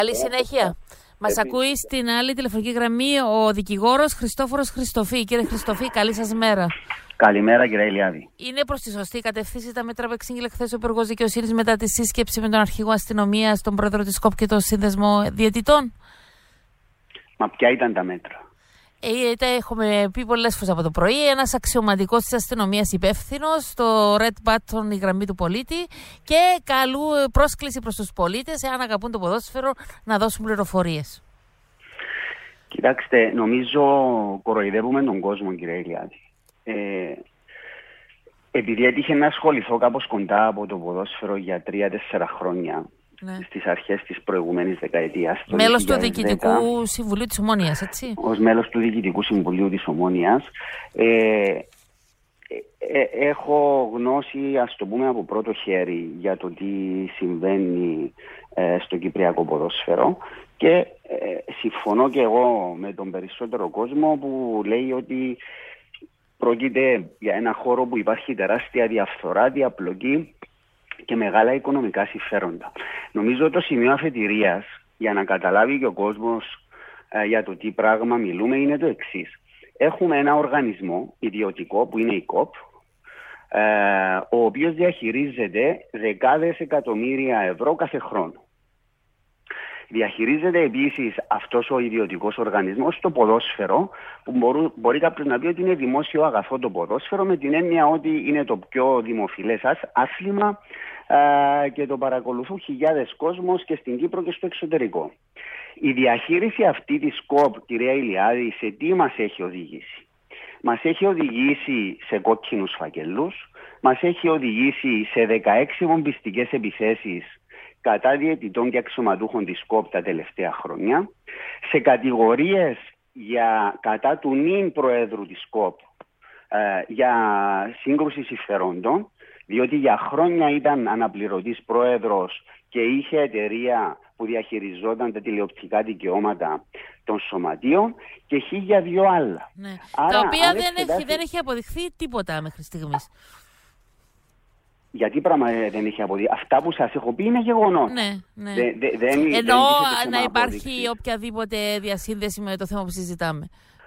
Καλή συνέχεια. Μας ακούει στην άλλη τηλεφωνική γραμμή ο δικηγόρος Χριστόφορος Χριστοφή. Κύριε Χριστοφή, καλή σας μέρα. Καλημέρα, κύριε Ηλιάδη. Είναι προς τη σωστή κατευθύνση τα μέτρα που εξήγηλε χθες ο Υπουργός Δικαιοσύνης μετά τη σύσκεψη με τον αρχηγό αστυνομίας, τον πρόεδρο της ΚΟΠ και τον σύνδεσμο διαιτητών? Μα ποια ήταν τα μέτρα? Έχουμε πει πολλές φορές από το πρωί, ένας αξιωματικός της αστυνομίας υπεύθυνος, στο Red Button, η γραμμή του πολίτη, και πρόσκληση προς τους πολίτες, εάν αγαπούν το ποδόσφαιρο, να δώσουν πληροφορίες. Κοιτάξτε, νομίζω κοροϊδεύουμε τον κόσμο, κύριε Ηλιάδη. Επειδή έτυχε να ασχοληθώ κάπως κοντά από το ποδόσφαιρο για 3-4 χρόνια, στις αρχές της προηγούμενης δεκαετίας. Μέλος του Διοικητικού Συμβουλίου της Ομόνοιας, έτσι. Ως μέλος του Διοικητικού Συμβουλίου της Ομόνοιας. Έχω γνώση, ας το πούμε, από πρώτο χέρι για το τι συμβαίνει στο κυπριακό ποδόσφαιρο και συμφωνώ και εγώ με τον περισσότερο κόσμο που λέει ότι πρόκειται για ένα χώρο που υπάρχει τεράστια διαφθορά, διαπλοκή και μεγάλα οικονομικά συμφέροντα. Νομίζω το σημείο αφετηρίας για να καταλάβει και ο κόσμος για το τι πράγμα μιλούμε είναι το εξής. Έχουμε ένα οργανισμό ιδιωτικό που είναι η ΚΟΠ, ο οποίος διαχειρίζεται δεκάδες εκατομμύρια ευρώ κάθε χρόνο. Διαχειρίζεται επίσης αυτός ο ιδιωτικός οργανισμός το ποδόσφαιρο, που μπορεί κάποιος να πει ότι είναι δημόσιο αγαθό το ποδόσφαιρο, με την έννοια ότι είναι το πιο δημοφιλές άθλημα και το παρακολουθούν χιλιάδες κόσμος και στην Κύπρο και στο εξωτερικό. Η διαχείριση αυτή της ΚΟΠ, κυρία Ηλιάδη, σε τι μας έχει οδηγήσει? Μας έχει οδηγήσει σε κόκκινους φακελούς, μας έχει οδηγήσει σε 16 βομβιστικές επιθέσεις κατά διαιτητών και αξιωματούχων της ΚΟΠ τα τελευταία χρόνια, σε κατηγορίες κατά του νυν Προέδρου της ΚΟΠ για σύγκρουση συμφερόντων, διότι για χρόνια ήταν αναπληρωτής πρόεδρος και είχε εταιρεία που διαχειριζόταν τα τηλεοπτικά δικαιώματα των σωματείων και 1002 άλλα. Ναι. Άρα, τα οποία δεν έχει αποδειχθεί τίποτα μέχρι στιγμής. Γιατί πράγμα δεν έχει αποδειχθεί? Αυτά που σας έχω πει είναι γεγονός. Ναι. Ενώ να υπάρχει οποιαδήποτε διασύνδεση με το θέμα που συζητάμε.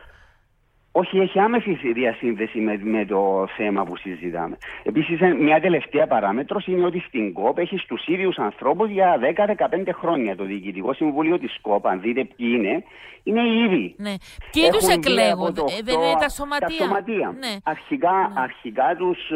Όχι, έχει άμεση διασύνδεση με το θέμα που συζητάμε. Επίσης, μια τελευταία παράμετρος είναι ότι στην ΚΟΠ έχει τους ίδιους ανθρώπους για 10-15 χρόνια. Το Διοικητικό Συμβούλιο της ΚΟΠ, αν δείτε ποιοι είναι οι ίδιοι. Ναι. Ποιοι τους εκλέγουν? Δεν είναι τα σωματεία? Τα σωματεία. Ναι. Αρχικά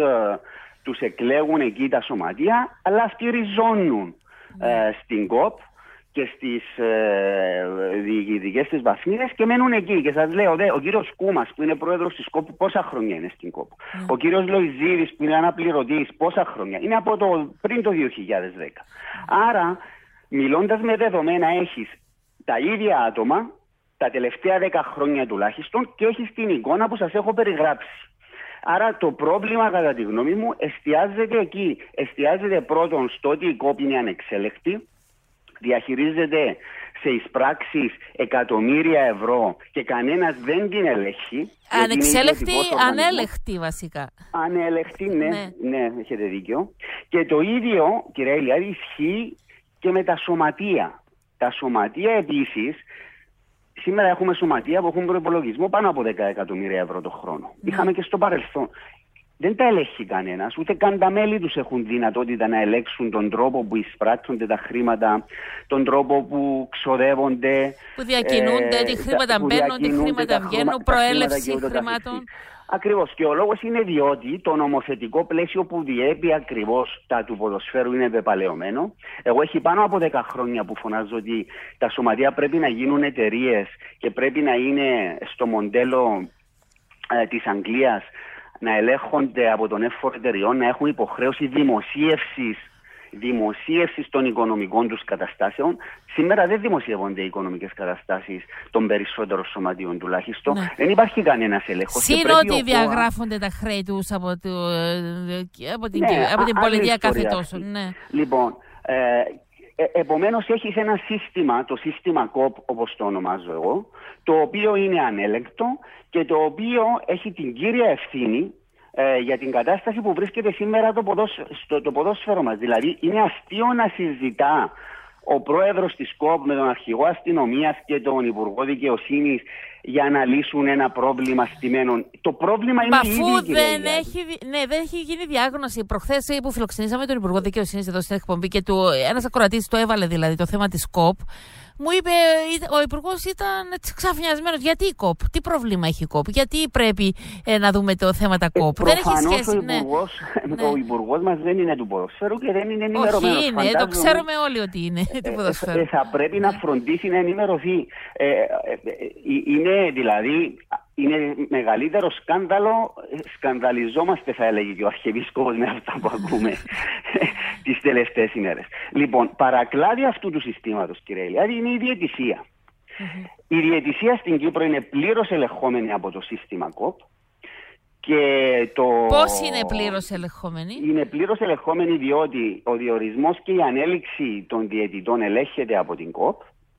τους εκλέγουν εκεί τα σωματεία, αλλά αυτοί ριζώνουν στην ΚΟΠ και στις διοικητικές της βαθμίδες και μένουν εκεί. Και σας λέω, ο κύριος Κούμας που είναι πρόεδρος της ΚΟΠ, πόσα χρόνια είναι στην ΚΟΠ? Ο κύριος Λοϊζίδης που είναι αναπληρωτής, πόσα χρόνια? Είναι από πριν το 2010. Άρα, μιλώντας με δεδομένα, έχεις τα ίδια άτομα τα τελευταία 10 χρόνια τουλάχιστον και έχεις την εικόνα που σας έχω περιγράψει. Άρα το πρόβλημα, κατά τη γνώμη μου, εστιάζεται εκεί. Εστιάζεται πρώτον στο ότι η ΚΟΠ είναι ανεξέλεκτη, διαχειρίζεται σε εισπράξεις εκατομμύρια ευρώ και κανένας δεν την ελέγχει. Ανεξέλεκτη, ανέλεκτη βασικά. Ανέλεκτη, ναι, έχετε δίκιο. Και το ίδιο, κυρία Ηλιάδη, ισχύει και με τα σωματεία. Τα σωματεία επίσης, σήμερα έχουμε σωματεία που έχουν προϋπολογισμό πάνω από 10 εκατομμύρια ευρώ το χρόνο. Είχαμε και στο παρελθόν. Δεν τα ελέγχει κανένας, ούτε καν τα μέλη τους έχουν δυνατότητα να ελέγξουν τον τρόπο που εισπράττονται τα χρήματα, τον τρόπο που ξοδεύονται, που διακινούνται, τι χρήματα μπαίνουν, τι χρήματα βγαίνουν, προέλευση χρημάτων. Ακριβώς. Και ο λόγος είναι διότι το νομοθετικό πλαίσιο που διέπει ακριβώς τα του ποδοσφαίρου είναι πεπαλαιωμένο. Εγώ έχει πάνω από 10 χρόνια που φωνάζω ότι τα σωματεία πρέπει να γίνουν εταιρείες και πρέπει να είναι στο μοντέλο της Αγγλίας, να ελέγχονται από τον εύφορο εταιριών, να έχουν υποχρέωση δημοσίευσης των οικονομικών τους καταστάσεων. Σήμερα δεν δημοσιεύονται οι οικονομικές καταστάσεις των περισσότερων σωματείων τουλάχιστον. Ναι. Δεν υπάρχει κανένας έλεγχος. Σύνοτι διαγράφονται τα χρέη τους από την πολιτεία κάθε τόσο. Ναι. Λοιπόν, επομένως έχεις ένα σύστημα, το σύστημα ΚΟΠ όπως το ονομάζω εγώ, το οποίο είναι ανέλεγκτο και το οποίο έχει την κύρια ευθύνη για την κατάσταση που βρίσκεται σήμερα το ποδόσφαιρο μας. Δηλαδή είναι αστείο να συζητά ο πρόεδρος της ΚΟΠ με τον αρχηγό αστυνομίας και τον υπουργό δικαιοσύνης για να λύσουν ένα πρόβλημα στημένων. Το πρόβλημα είναι αφού δεν έχει γίνει διάγνωση. Προχθές που φιλοξενήσαμε τον υπουργό δικαιοσύνης εδώ στην εκπομπή και ένας ακροατής το έβαλε δηλαδή το θέμα της ΚΟΠ, μου είπε, ο υπουργός ήταν ξαφνιασμένος. Γιατί η ΚΟΠ, τι πρόβλημα έχει η ΚΟΠ, γιατί πρέπει να δούμε το θέμα τα ΚΟΠ. Δεν έχει σχέση. Ο υπουργός μας δεν είναι του ποδοσφαίρου και δεν είναι ενημερωμένος. Όχι, είναι, το ξέρουμε όλοι ότι είναι του ποδοσφαίρου. Θα πρέπει να φροντίσει να ενημερωθεί. Είναι δηλαδή. Είναι μεγαλύτερο σκάνδαλο, σκανδαλιζόμαστε θα έλεγε και ο Αρχιεπίσκοπος με αυτά που ακούμε τις τελευταίες ημέρες. Λοιπόν, παρακλάδι αυτού του συστήματος, κύριε Ηλιάδη, είναι η διαιτησία. Η διαιτησία στην Κύπρο είναι πλήρως ελεγχόμενη από το σύστημα ΚΟΠ. Πώς είναι πλήρως ελεγχόμενη? Είναι πλήρως ελεγχόμενη διότι ο διορισμός και η ανέλυξη των διαιτητών ελέγχεται από την ΚΟΠ.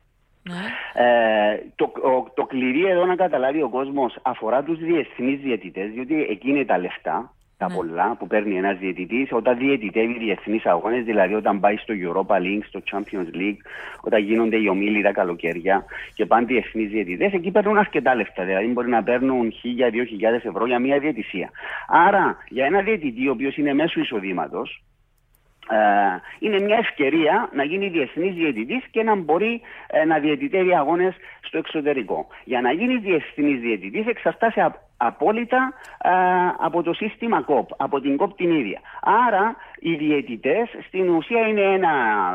Το κλειδί εδώ να καταλάβει ο κόσμος αφορά τους διεθνείς διαιτητές, διότι εκεί είναι τα λεφτά, τα πολλά που παίρνει ένας διαιτητής όταν διαιτητεύει διεθνείς αγώνες, δηλαδή όταν πάει στο Europa League, στο Champions League, όταν γίνονται οι ομίλοι τα καλοκαίρια και πάνε διεθνείς διαιτητές, εκεί παίρνουν αρκετά λεφτά, δηλαδή μπορεί να παίρνουν 1.000-2.000 ευρώ για μια διαιτησία. Άρα για ένα διαιτητή ο οποίος είναι μέσου εισοδήματος, είναι μια ευκαιρία να γίνει διεθνής διαιτητής και να μπορεί να διαιτητεύει αγώνες στο εξωτερικό. Για να γίνει διεθνής διαιτητής εξαρτάται απόλυτα από το σύστημα ΚΟΠ, από την ΚΟΠ την ίδια. Άρα οι διαιτητές στην ουσία είναι ένα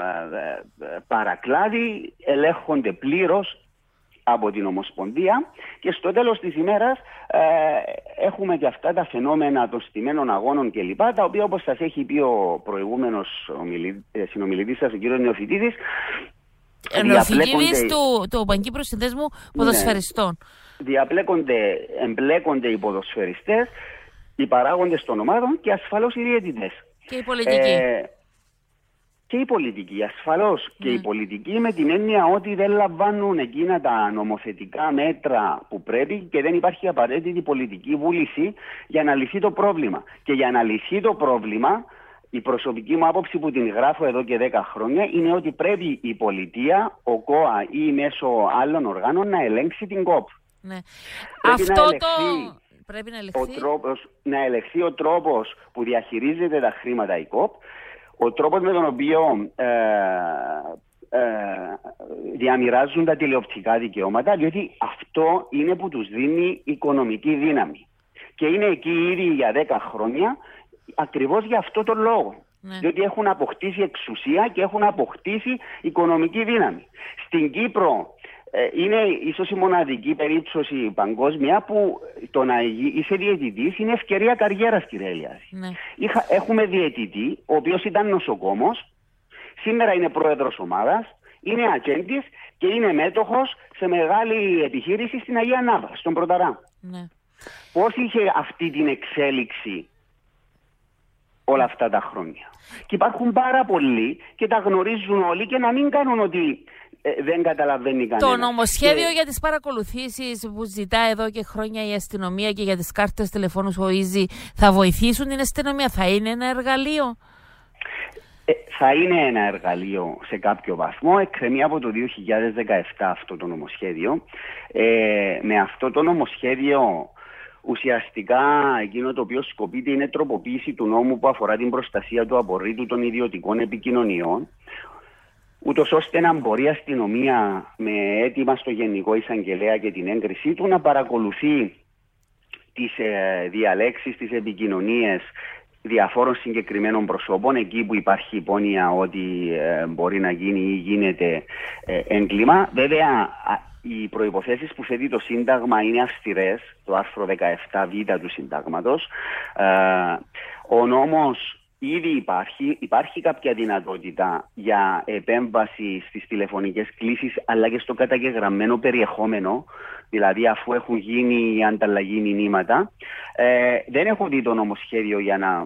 παρακλάδι, ελέγχονται πλήρως από την Ομοσπονδία και στο τέλος της ημέρας έχουμε και αυτά τα φαινόμενα των στημένων αγώνων κλπ. Τα οποία, όπως σας έχει πει ο προηγούμενος συνομιλητής σας, ο κ. Νεοφυτίδης, Νεοφυτίδης του Παγκύπριου Συνδέσμου Ποδοσφαιριστών. Εμπλέκονται οι ποδοσφαιριστές, οι παράγοντες των ομάδων και ασφαλώς οι διαιτητές. Και οι πολιτικοί. Και η πολιτική, ασφαλώς και η πολιτική, με την έννοια ότι δεν λαμβάνουν εκείνα τα νομοθετικά μέτρα που πρέπει και δεν υπάρχει απαραίτητη πολιτική βούληση για να λυθεί το πρόβλημα. Και για να λυθεί το πρόβλημα, η προσωπική μου άποψη που την γράφω εδώ και 10 χρόνια είναι ότι πρέπει η πολιτεία, ο ΚΟΑ ή μέσω άλλων οργάνων να ελέγξει την ΚΟΠ. Ναι. Πρέπει να ελεγχθεί ο τρόπος που διαχειρίζεται τα χρήματα η ΚΟΠ, ο τρόπος με τον οποίο διαμοιράζουν τα τηλεοπτικά δικαιώματα, διότι αυτό είναι που τους δίνει οικονομική δύναμη. Και είναι εκεί ήδη για 10 χρόνια ακριβώς για αυτό τον λόγο. Ναι. Διότι έχουν αποκτήσει εξουσία και έχουν αποκτήσει οικονομική δύναμη. Στην Κύπρο είναι ίσως η μοναδική περίπτωση παγκόσμια που το να είσαι διαιτητής είναι ευκαιρία καριέρας, κύριε Ηλιάδη. Ναι. Έχουμε διαιτητή, ο οποίος ήταν νοσοκόμος, σήμερα είναι πρόεδρος ομάδας, είναι ατζέντης και είναι μέτοχος σε μεγάλη επιχείρηση στην Αγία Νάβα, στον Πρωταρά. Ναι. Πώς είχε αυτή την εξέλιξη όλα αυτά τα χρόνια? Και υπάρχουν πάρα πολλοί και τα γνωρίζουν όλοι και να μην κάνουν ότι δεν καταλαβαίνει κανένας. Το νομοσχέδιο για τις παρακολουθήσεις που ζητά εδώ και χρόνια η αστυνομία και για τις κάρτες τηλεφώνου ο Easy θα βοηθήσουν την αστυνομία? Θα είναι ένα εργαλείο? Θα είναι ένα εργαλείο σε κάποιο βαθμό. Εκκρεμεί από το 2017 αυτό το νομοσχέδιο. Με αυτό το νομοσχέδιο ουσιαστικά εκείνο το οποίο σκοπείται είναι τροποποίηση του νόμου που αφορά την προστασία του απορρίτου των ιδιωτικών επικοινωνιών, ούτως ώστε να μπορεί η αστυνομία με αίτημα στο Γενικό Εισαγγελέα και την έγκρισή του να παρακολουθεί τις διαλέξεις, τις επικοινωνίες διαφόρων συγκεκριμένων προσώπων εκεί που υπάρχει υπόνοια ότι μπορεί να γίνει ή γίνεται έγκλημα. Βέβαια, οι προϋποθέσεις που θέτει το Σύνταγμα είναι αυστηρές, το άρθρο 17β του Συντάγματος. Ο νόμος ήδη υπάρχει κάποια δυνατότητα για επέμβαση στις τηλεφωνικές κλήσεις αλλά και στο καταγεγραμμένο περιεχόμενο, δηλαδή αφού έχουν γίνει η ανταλλαγή μηνύματα. Δεν έχω δει το νομοσχέδιο για να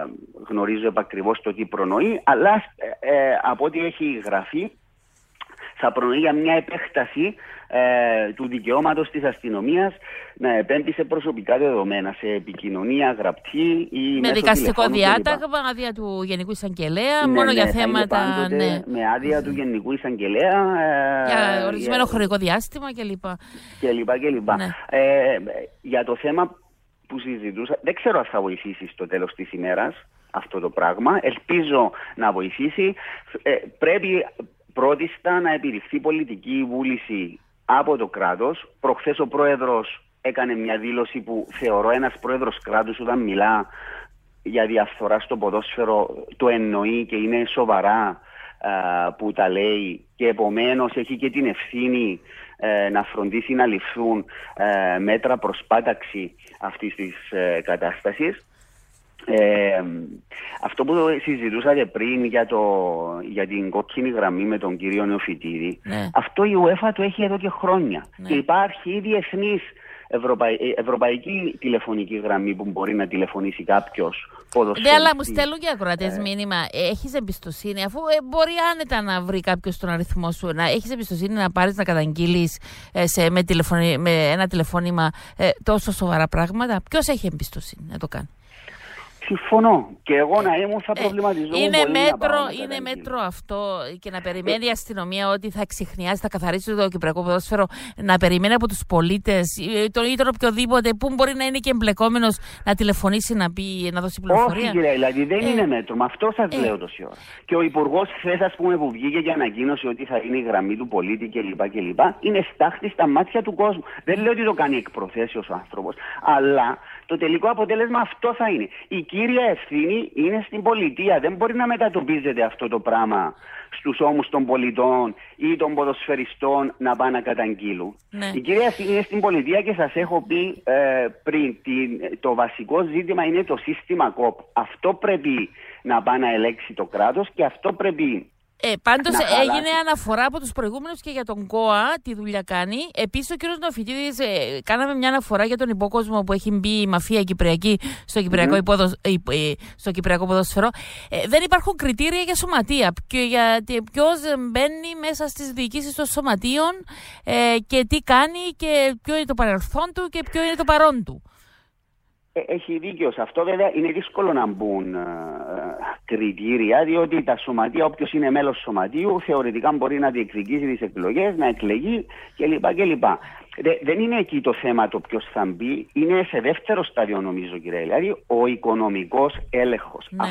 γνωρίζω επακριβώς το τι προνοεί, αλλά από ό,τι έχει γραφεί θα προνοεί για μια επέκταση του δικαιώματος της αστυνομίας να επέμβει σε προσωπικά δεδομένα, σε επικοινωνία γραπτή ή με δικαστικό διάταγμα, άδεια του Γενικού Εισαγγελέα, μόνο για θέματα. Με άδεια του Γενικού Εισαγγελέα. Για ορισμένο χρονικό διάστημα κλπ. Για το θέμα που συζητούσα, δεν ξέρω αν θα βοηθήσει στο τέλος της ημέρας αυτό το πράγμα. Ελπίζω να βοηθήσει. Πρέπει πρώτιστα να επιδειχθεί πολιτική βούληση από το κράτος. Προχθές ο πρόεδρος έκανε μια δήλωση που θεωρώ ένας πρόεδρος κράτους όταν μιλά για διαφθορά στο ποδόσφαιρο το εννοεί και είναι σοβαρά που τα λέει και επομένως έχει και την ευθύνη να φροντίσει να ληφθούν μέτρα προς πάταξη αυτής της κατάστασης. Αυτό που συζητούσατε πριν για την κόκκινη γραμμή με τον κύριο Νεοφυτίδη, αυτό η UEFA το έχει εδώ και χρόνια. Και υπάρχει η διεθνής ευρωπαϊκή τηλεφωνική γραμμή που μπορεί να τηλεφωνήσει κάποιος ποδοσφαιριστής. Ναι, αλλά μου στέλνουν και ακροατές μήνυμα. Έχεις εμπιστοσύνη, αφού μπορεί άνετα να βρει κάποιος τον αριθμό σου, να έχεις εμπιστοσύνη να πάρεις να καταγγείλεις με ένα τηλεφώνημα τόσο σοβαρά πράγματα? Ποιος έχει εμπιστοσύνη να το κάνει? Συμφωνώ. Και εγώ να ήμουν θα προβληματιζόμουν είναι μέτρο αυτό και να περιμένει η αστυνομία ότι θα εξιχνιάσει, θα καθαρίσει το κυπριακό ποδόσφαιρο, να περιμένει από τους πολίτες ή τον οποιοδήποτε που μπορεί να είναι και εμπλεκόμενος να τηλεφωνήσει να δώσει πληροφορία? Όχι, κύριε, δηλαδή δεν είναι μέτρο. Με αυτό σας λέω τόση ώρα. Και ο υπουργός χθες, ας πούμε, που βγήκε και ανακοίνωσε ότι θα είναι η γραμμή του πολίτη κλπ. Είναι στάχτη στα μάτια του κόσμου. Δεν λέω ότι το κάνει εκ προθέσεως ο άνθρωπος, αλλά το τελικό αποτέλεσμα αυτό θα είναι. Η κύρια ευθύνη είναι στην πολιτεία. Δεν μπορεί να μετατοπίζεται αυτό το πράγμα στους ώμους των πολιτών ή των ποδοσφαιριστών να πάνε να καταγγείλουν. Ναι. Η κύρια ευθύνη είναι στην πολιτεία και σας έχω πει πριν, το βασικό ζήτημα είναι το σύστημα ΚΟΠ. Αυτό πρέπει να πάει να ελέγξει το κράτος και αυτό πρέπει... Πάντως έγινε αναφορά από τους προηγούμενους και για τον ΚΟΑ, τι δουλειά κάνει. Επίσης ο κύριος Νεοφυτίδης, κάναμε μια αναφορά για τον υπόκοσμο που έχει μπει η μαφία κυπριακή στο κυπριακό, στο κυπριακό ποδόσφαιρο. Δεν υπάρχουν κριτήρια για σωματεία και για ποιος μπαίνει μέσα στις διοικήσεις των σωματείων και τι κάνει και ποιο είναι το παρελθόν του και ποιο είναι το παρόν του. Έχει δίκιο σε αυτό. Βέβαια είναι δύσκολο να μπουν κριτήρια, διότι τα σωματεία, όποιος είναι μέλος σωματείου, θεωρητικά μπορεί να διεκδικήσει τις εκλογές, να εκλεγεί κλπ. Δεν είναι εκεί το θέμα το ποιος θα μπει, είναι σε δεύτερο στάδιο νομίζω, κύριε. Δηλαδή ο οικονομικός έλεγχος. Ναι.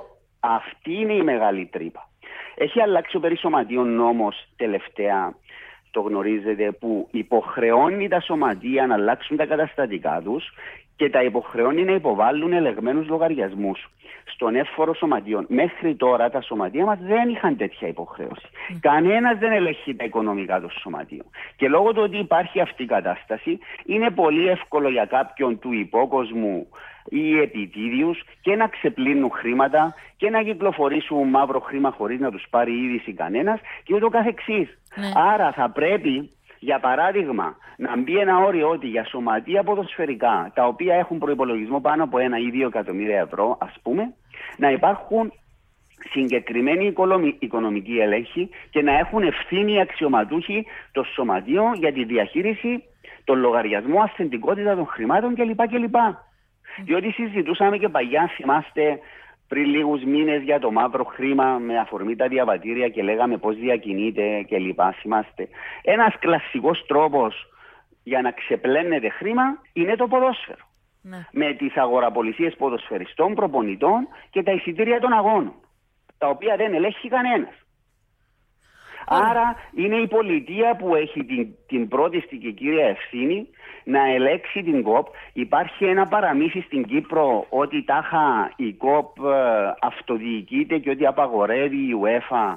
Αυτή είναι η μεγάλη τρύπα. Έχει αλλάξει ο περί σωματείων νόμος τελευταία, το γνωρίζετε, που υποχρεώνει τα σωματεία να αλλάξουν τα καταστατικά τους και τα υποχρεώνει να υποβάλουν ελεγμένους λογαριασμούς στον εύφορο σωματείων. Μέχρι τώρα τα σωματεία μας δεν είχαν τέτοια υποχρέωση. Κανένας δεν ελέγχει τα οικονομικά των σωματείων. Και λόγω του ότι υπάρχει αυτή η κατάσταση, είναι πολύ εύκολο για κάποιον του υπόκοσμου ή επιτίδιους και να ξεπλύνουν χρήματα και να κυκλοφορήσουν μαύρο χρήμα χωρίς να τους πάρει είδηση κανένας και ούτω καθεξής. Ναι. Άρα θα πρέπει, για παράδειγμα, να μπει ένα όριο ότι για σωματεία ποδοσφαιρικά, τα οποία έχουν προϋπολογισμό πάνω από 1 ή 2 εκατομμύρια ευρώ, ας πούμε, να υπάρχουν συγκεκριμένοι οικονομικοί έλεγχοι και να έχουν ευθύνη οι αξιωματούχοι των σωματείων για τη διαχείριση των λογαριασμών, αυθεντικότητα των χρημάτων κλπ. Διότι συζητούσαμε και παλιά, θυμάστε, πριν λίγους μήνες για το μαύρο χρήμα με αφορμή τα διαβατήρια και λέγαμε πώς διακινείται κλπ. Θυμάστε. Ένας κλασικός τρόπος για να ξεπλένεται χρήμα είναι το ποδόσφαιρο. Ναι. Με τις αγοραπολισίες ποδοσφαιριστών, προπονητών και τα εισιτήρια των αγώνων, τα οποία δεν ελέγχει κανένας. Άρα είναι η πολιτεία που έχει την πρώτη και κύρια ευθύνη να ελέγξει την ΚΟΠ. Υπάρχει ένα παραμύθι στην Κύπρο ότι τάχα η ΚΟΠ αυτοδιοικείται και ότι απαγορεύει η UEFA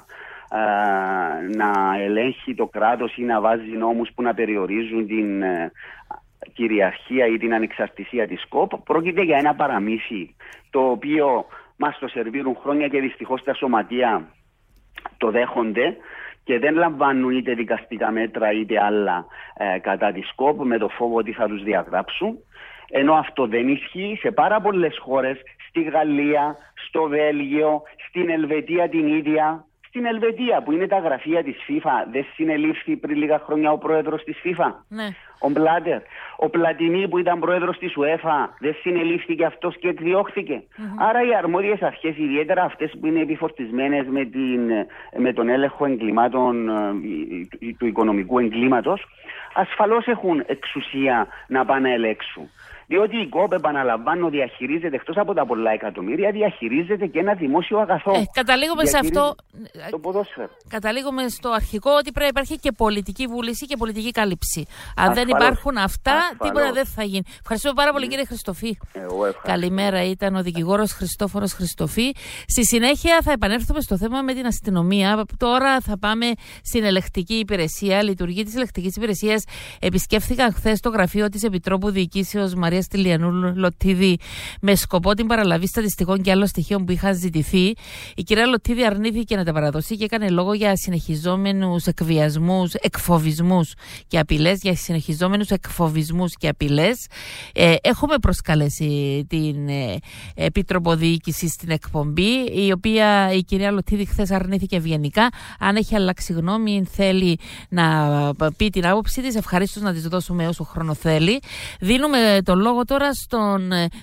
να ελέγχει το κράτος ή να βάζει νόμους που να περιορίζουν την κυριαρχία ή την ανεξαρτησία της ΚΟΠ. Πρόκειται για ένα παραμύθι το οποίο μας το σερβίρουν χρόνια και δυστυχώς τα σωματεία το δέχονται και δεν λαμβάνουν είτε δικαστικά μέτρα είτε άλλα κατά τη ΚΟΠ με το φόβο ότι θα τους διαγράψουν. Ενώ αυτό δεν ισχύει σε πάρα πολλές χώρες, στη Γαλλία, στο Βέλγιο, στην Ελβετία την ίδια, Στην Ελβετία, που είναι τα γραφεία της FIFA, δεν συνελήφθη πριν λίγα χρόνια ο πρόεδρος της FIFA, Ναι. ο Μπλάτερ. Ο Πλατινί, που ήταν πρόεδρος της UEFA, δεν συνελήφθηκε αυτός και εκδιώχθηκε. Άρα οι αρμόδιες αρχές, ιδιαίτερα αυτές που είναι επιφορτισμένες με τον έλεγχο εγκλημάτων, του οικονομικού εγκλήματος, ασφαλώς έχουν εξουσία να πάνε να ελέγξουν. Διότι η ΚΟΠ, επαναλαμβάνω, διαχειρίζεται, εκτός από τα πολλά εκατομμύρια, διαχειρίζεται και ένα δημόσιο αγαθό. Καταλήγουμε σε αυτό. Το ποδόσφαιρο. Καταλήγουμε στο αρχικό ότι πρέπει να υπάρχει και πολιτική βούληση και πολιτική κάλυψη. Αν Ασφαλώς. δεν υπάρχουν αυτά, Ασφαλώς. τίποτα δεν θα γίνει. Ευχαριστούμε πάρα πολύ, κύριε Χριστοφή. Καλημέρα, ήταν ο δικηγόρος Χριστόφορος Χριστοφή. Στη συνέχεια θα επανέλθουμε στο θέμα με την αστυνομία. Τώρα θα πάμε στην ελεκτική υπηρεσία. Λειτουργή της ελεκτικής υπηρεσίας επισκέφθηκαν χθες το γραφείο της Επιτρόπου Διοικήσεως Μαρίας Τηλιανού Λωτίδη με σκοπό την παραλαβή στατιστικών και άλλων στοιχείων που είχαν ζητηθεί. Η κυρία Λωτίδη αρνήθηκε να τα παραδώσει και έκανε λόγο για συνεχιζόμενους εκβιασμούς, εκφοβισμούς και απειλές. Για συνεχιζόμενους εκφοβισμούς και απειλές. Έχουμε προσκαλέσει την Επίτροπο Διοίκηση στην εκπομπή, η οποία η κυρία Λωτίδη χθες αρνήθηκε ευγενικά. Αν έχει αλλάξει γνώμη, θέλει να πει την άποψή της, ευχαρίστως να της δώσουμε όσο χρόνο θέλει. Δίνουμε το λόγο τώρα στον